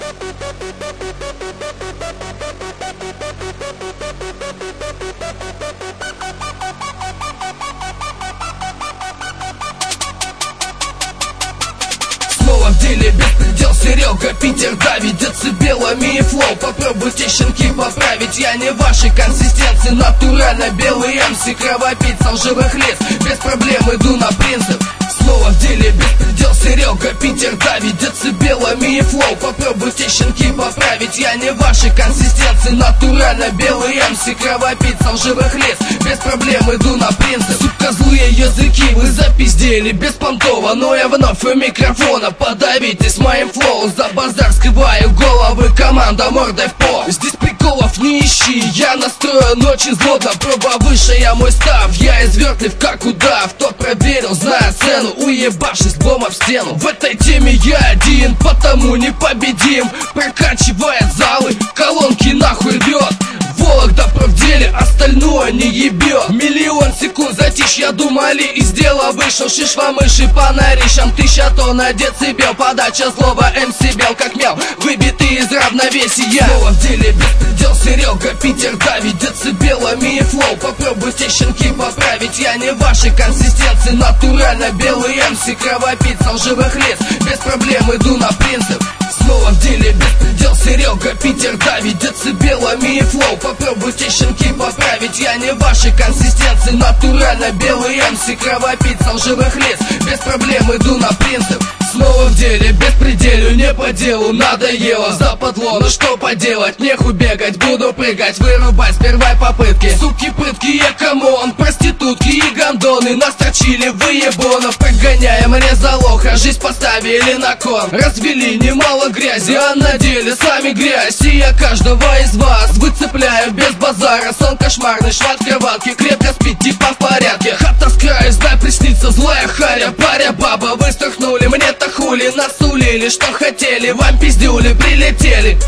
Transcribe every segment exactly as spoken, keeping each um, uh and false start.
Снова в деле беспредел, Серега, Питер давит децибелами и флоу. Попробуйте, щенки, поправить, я не вашей консистенции. Натурально белый эм си, кровопийцам живых лиц, без проблем иду на принцип. Снова в деле беспредел, Серега, Питер давит децибелами и флоу. Попробуйте, щенки, поправить, я не вашей консистенции. Натурально белый эм си, кровопийцам живых лиц, без проблем иду на принцип. Сука, злые языки, вы запиздели беспонтово, но я вновь у микрофона. Подавитесь моим флоу, за базар скрываю головы, команда мордой в пол. Здесь приколов не ищи, я настроен очень злобно. Проба выше, я мой став, я извертлив как удав. Кто проверил, зная цену, уебавшись лбом об стену. В этой теме я один, потому непобедим. Прокачивает залы, колонки нахуй рвет. Вологда в деле, остальное не ебет. Миллион секунд затишь, я думали, из дела вышел. Шишва мыши по нарищам, тысяча тонн на децибел. Подача слова эм си бел как мел, выбитый из равновесия. Снова в деле беспредел, Серега, Питер давит децибелами и флоу. Попробуйте, щенки, поправить, я не вашей консистенции. Натурально белый эм си, кровопийцам живых лиц, без проблем иду на принцип. Снова в деле беспредел, Серега, Питер давит децибелами и флоу. Попробуйте, щенки, поправить, я не вашей консистенции. Натурально белый эм си, кровопийцам живых лиц, без проблем иду на принцип. Снова в деле беспределю, не по делу, надоело западло. Ну что поделать, нехуй бегать, буду прыгать, вырубать с первой попытки. Суки прыткие, камон, проститутки и гондоны настрочили выебонов. Прогоняем резалоха, жизнь поставили на кон. Развели немало грязи, а на деле сами грязь. И я каждого из вас выцепляю без базара. Сон кошмарный, шват кроватки, крепко спит, типа в порядке. Хата с краю, знай, приснится злая харя. Паря баба, вы струхнули, мне-то хули насулили, что хотели. Вам пиздюли прилетели,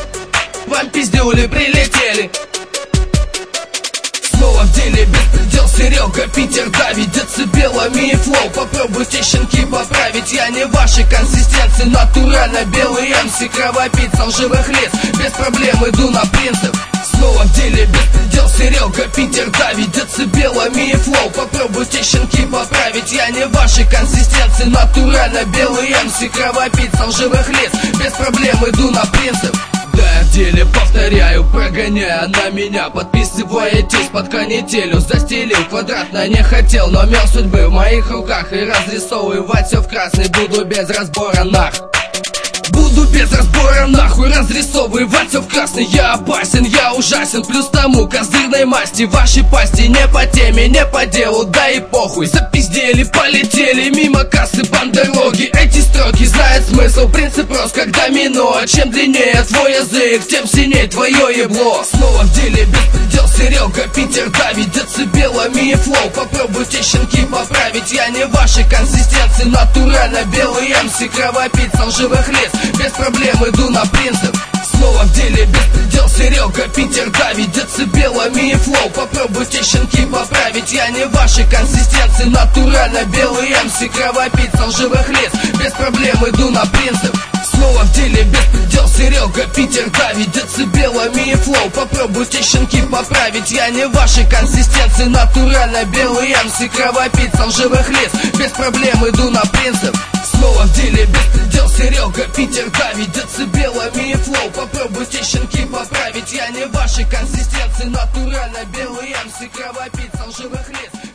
вам пиздюли прилетели. Снова в деле беспредел, Серега, Питер давит децибелами и флоу. Попробуйте, щенки, поправить, я не вашей консистенции. Натурально белый эм си, кровопийцам живых лиц, без проблем иду на принцип. Снова в деле беспредел, Серега, Питер давит децибелами и флоу. Попробуйте, щенки, поправить, я не вашей консистенции. Натурально белый эм си, кровопийцам живых лиц, без проблем иду на принцип. Да, я в деле повторяю, прогоняя на меня. Подписываетесь под канителью, застелил квадратно, не хотел, но мел судьбы в моих руках. И разрисовывать все в красный буду без разбора нах. Буду без разбора нахуй разрисовывать все в красный. Я опасен, я ужасен, плюс тому козырной масти. Ваши пасти не по теме, не по делу, да и похуй. Запиздели, полетели мимо кассы бандероги. Эти строки знают смысл, принцип прост как домино. Чем длиннее твой язык, тем сильнее твое ебло. Снова в деле беспредел, Серега, Питер давит децибелами и флоу. Попробуйте, щенки, поправить, я не вашей консистенции. Натурально белый эм си, кровопийцам живых лиц, без проблем иду на принцип. Снова в деле беспредел, Серега, Питер давит децибелами и флоу. Попробуйте, щенки, поправить, я не вашей консистенции. Натурально белый эм си, кровопийцам живых лиц, без проблем иду на принцип. Снова в деле беспредел, Серега, Питер давит децибелами и флоу. Попробуйте, щенки, поправить, я не вашей консистенции. Натурально белый эм си, кровопийцам живых лиц, без проблем иду на принцип. Снова в деле беспредел, Серега, Питер давит децибелами и флоу. Попробуйте, щенки, поправить, я не вашей консистенции. Натурально белый эм си, кровопийцам живых лиц,